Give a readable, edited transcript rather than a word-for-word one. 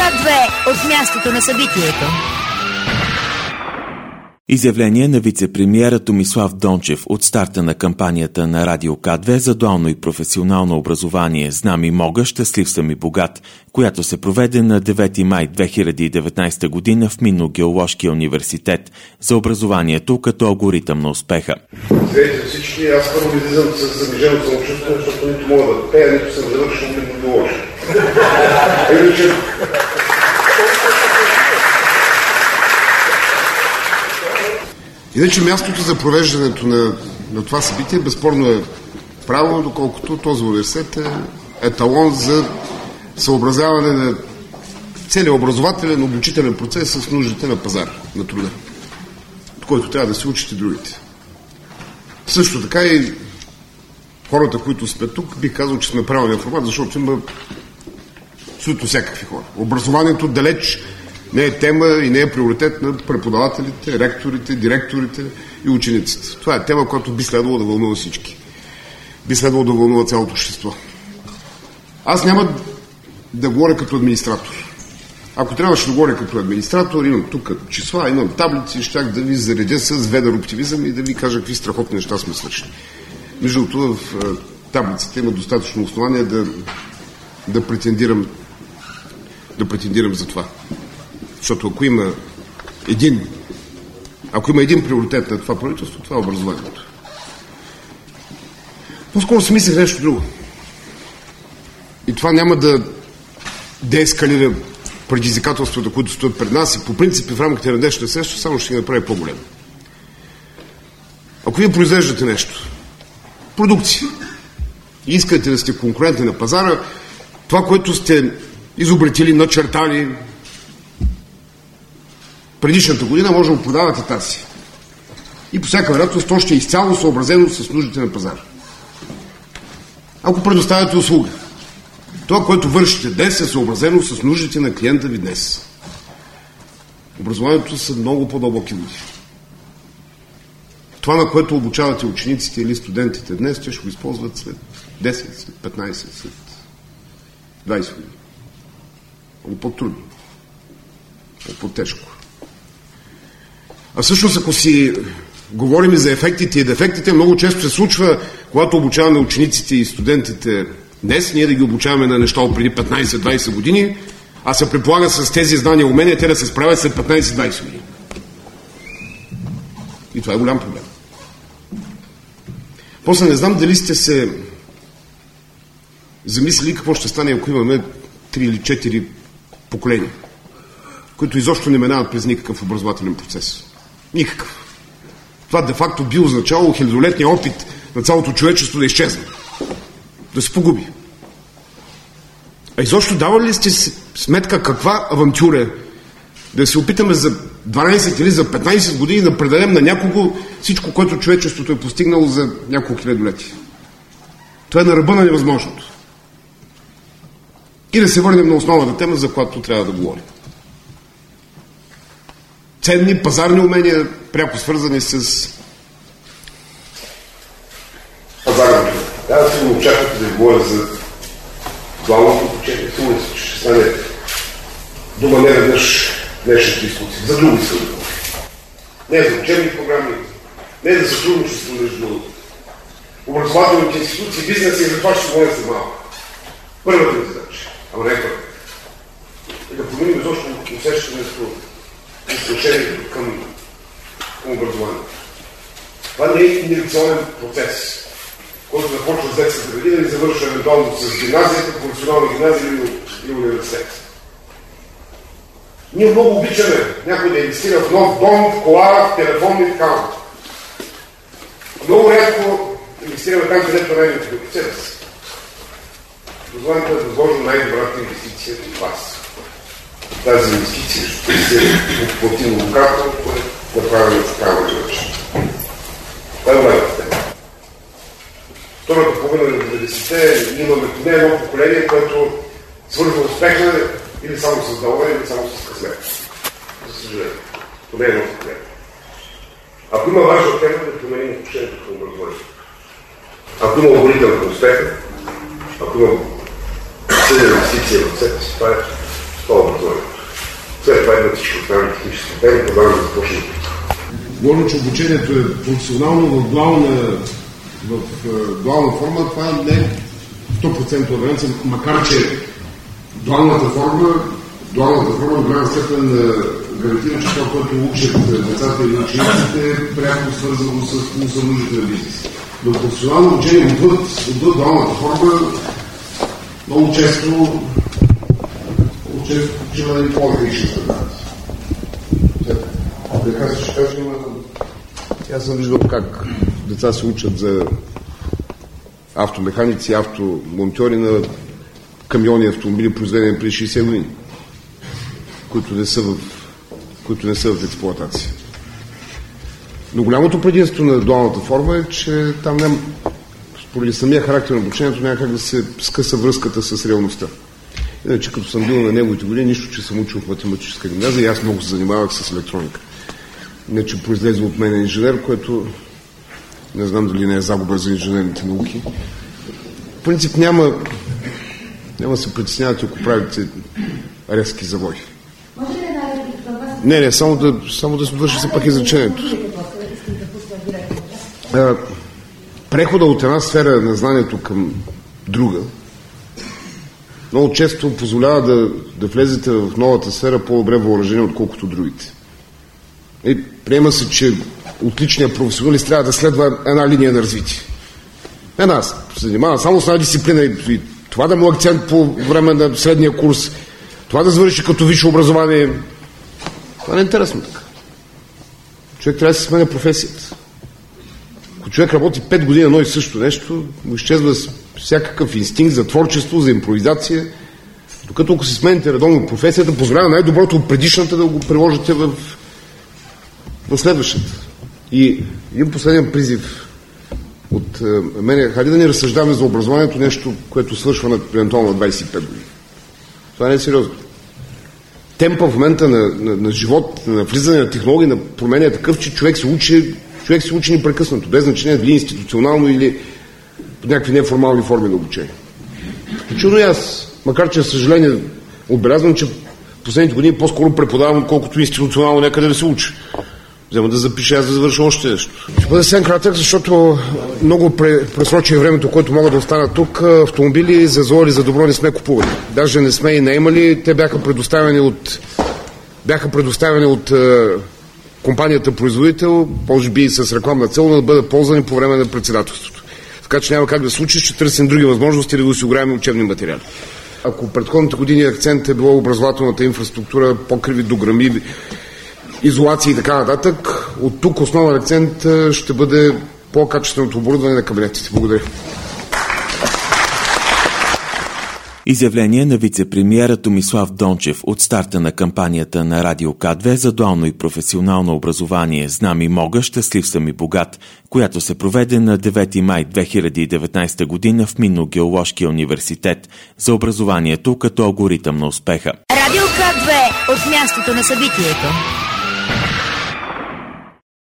К2 от мястото на събитието. Изявление на вице-премиера Томислав Дончев от старта на кампанията на Радио К2 за дуално и професионално образование «Знам и мога, щастлив съм и богат», която се проведе на 9 май 2019 година в Минно-геоложкия университет за образованието като алгоритъм на успеха. Здравейте всички, аз първо излизам с занижено самочувствие, защото нито мога да пея, нито съм завършил Минно-геоложка. Иначе мястото за провеждането на това събитие безспорно е правилно, доколкото този университет е еталон за съобразяване на целия образователен, обучителен процес с нуждите на пазара, на труда, от който трябва да се учат и другите. Също така и хората, които сме тук, бих казал, че сме правилния формат, защото има абсолютно всякакви хора. Образованието далеч не е тема и не е приоритет на преподавателите, ректорите, директорите и учениците. Това е тема, която би следвало да вълнува всички. Би следвало да вълнува цялото общество. Аз няма да говоря като администратор. Ако трябваше да говоря като администратор, имам тук числа, имам таблици, щях да ви заредя с ведър оптимизъм и да ви кажа какви страхотни неща сме свършили. Между другото, в таблиците има достатъчно основание да претендирам за това. Защото ако има един приоритет на това правителство, това е образованието. По-скоро си мислех нещо друго. И това няма да деескалира предизвикателствата, които стоят пред нас и по принцип в рамките на днешната среща, само ще ги направи по-големо. Ако вие произвеждате нещо, продукция, и искате да сте конкурентни на пазара, това, което сте изобретили, начертали предишната година, може да го продавате тази. И по всяка вероятност то ще е изцяло съобразено с нуждите на пазара. Ако предоставяте услуга, това, което вършите днес, е съобразено с нуждите на клиента ви днес. Образованието са много по-дълбоки води. Това, на което обучавате учениците или студентите днес, те ще го използват след 10, след 15, след 20 години. Много по-трудно. По-тежко. А всъщност, ако си говорим и за ефектите и дефектите, много често се случва, когато обучаваме учениците и студентите днес, ние да ги обучаваме на неща от преди 15-20 години, а се предполага с тези знания и умения те да се справят след 15-20 години. И това е голям проблем. После не знам дали сте се замислили какво ще стане, ако имаме 3 или 4 поколения, които изобщо не минават през никакъв образователен процес. Никакъв. Това де-факто би означало хилядолетния опит на цялото човечество да изчезне. Да се погуби. А изобщо давали ли сте сметка каква авантюра е да се опитаме за 12 или за 15 години да предадем на някого всичко, което човечеството е постигнало за няколко хилядолетия? Това е на ръба на невъзможното. И да се върнем на основната тема, за която трябва да говорим. Ценни пазарни умения, пряко свързани с пазарното. Да си го очаквате да говоря за дуалното обучение. Сигурно се, че ще стане дума не веднъж днешната дискусия. За други са. Не за учебни програми, не за сътрудничество между образователните институции, бизнеса, и за това ще говоря за малко. Първата ми задача, ама не първа. И да променим изобщо усещането и отношението към образованието. Това не е инерционен процес, който започва с детската градина и завършва евентуално с гимназията, професионална гимназия или университет. Ние много обичаме някой да инвестира в нов дом, в кола, в телефон и така. Много рядко инвестираме там, където най-добре в себе си. Образованието е възможно най-добрата инвестиция в вас. Тази инвестиция ще се плати многократно, направена в такава начин. Това е голямата тема. Втората половина на 90-те имаме поне едно поколение, което свързва успеха или само с дълга, или само с късмет. За съжаление. Това е едно поколение. Ако има важна тема, да променим отношението към образованието. Ако има оборител към успеха, ако има съдна инвестиция в себе си, това е образование. това идват всички останали технически степени, предлагам да започнем. Говорим, че обучението е професионално в дуална форма, това не е 100% вариант, макар че дуалната форма в голяма степен гарантира, че това, което учат децата или учениците, е пряко свързано с нуждите на бизнес. Но професионално обучение отвъд дуалната форма много често има и по-различни стандарти. Така се ще кажем, аз съм виждал как деца се учат за автомеханици, автомонтьори на камиони и автомобили, произведени преди 60 години, които не са в експлоатация. Но голямото предимство на дуалната форма е, че там няма, според самия характер на обучението, няма как да се скъса връзката с реалността. Иначе, като съм бил на неговите години, нищо, че съм учил в математическа гимназия и аз много се занимавах с електроника. Не, че произлезе от мен инженер, което не знам дали не е загуба за инженерните науки. В принцип няма да се притеснявате, ако правите резки завои. Може ли да реплика към вас? Не, само да се довърши се пак изречението. Прехода от една сфера на знанието към друга много често позволява да влезете в новата сфера по-добре въоръжени, отколкото другите. И приема се, че отличният професионалист трябва да следва една линия на развитие. Аз се занимава само с една дисциплина и това да му акцент по време на средния курс, това да завърши като висше образование. Това не е интересно така. Човек трябва да се сменя професията. Ако човек работи 5 години едно и също нещо, му изчезва всякакъв инстинкт за творчество, за импровизация, докато ако се смените редовно професията, позволява най-доброто от предишната да го приложите в следващата. И един последен призив от мен, хайде да ни разсъждаваме за образованието, нещо, което свършва евентуално на 25 години. Това не е сериозно. Темпа в момента на живот, на влизане на технологии, на промени е такъв, че човек се учи непрекъснато, без значение дали институционално или по някакви неформални форми на обучение. Включително и аз, макар че, съжаление, отбелязвам, че последните години по-скоро преподавам, колкото институционално някъде да се учи. Взема да запиша, аз да завърша още нещо. Ще бъде съвсем кратък, защото много пресрочи времето, което мога да остана тук. Автомобили за зло или за добро не сме купували. Даже не сме и наемали. Те бяха предоставени от компанията производител, може би и с рекламна цел, да бъдат ползвани по време на председателството. Така че няма как да случи, ще търсим други възможности да го осигуряваме учебни материали. Ако предходните години акцент е било образователната инфраструктура, покриви, дограми, изолации и така нататък, от тук основен акцент ще бъде по-качественото оборудване на кабинетите. Благодаря. Изявление на вице-премиера Томислав Дончев от старта на кампанията на Радио К2 за дуално и професионално образование «Знам и мога, щастлив съм и богат», която се проведе на 9 май 2019 година в Минно-геоложкия университет за образованието като алгоритъм на успеха. Радио К2 от мястото на събитието.